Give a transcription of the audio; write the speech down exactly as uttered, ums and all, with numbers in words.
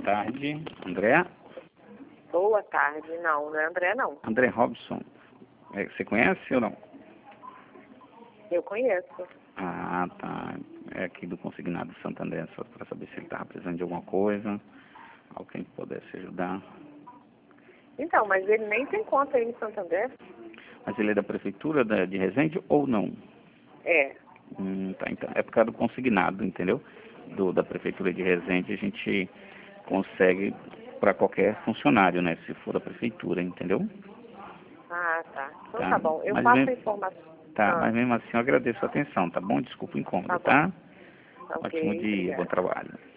tarde. André? Boa tarde. Não, não é André, não. André Robson. É, você conhece ou não? Eu conheço. Ah, tá. É aqui do Consignado Santo André, só para saber se ele estava precisando de alguma coisa. Alguém que pudesse ajudar. Então, mas ele nem tem conta aí em Santander. Mas ele é da prefeitura da, de Resende ou não? É. Hum, tá, então. É por causa do consignado, entendeu? Do, da prefeitura de Resende a gente consegue para qualquer funcionário, né? Se for da prefeitura, entendeu? Ah, tá. Então Tá. tá bom. Eu Mas passo mesmo, a informação. tá, Ah, mas mesmo assim eu agradeço a atenção, tá bom? Desculpa o incômodo, tá bom. tá? Tá Ótimo ok, dia, bom obrigada. trabalho.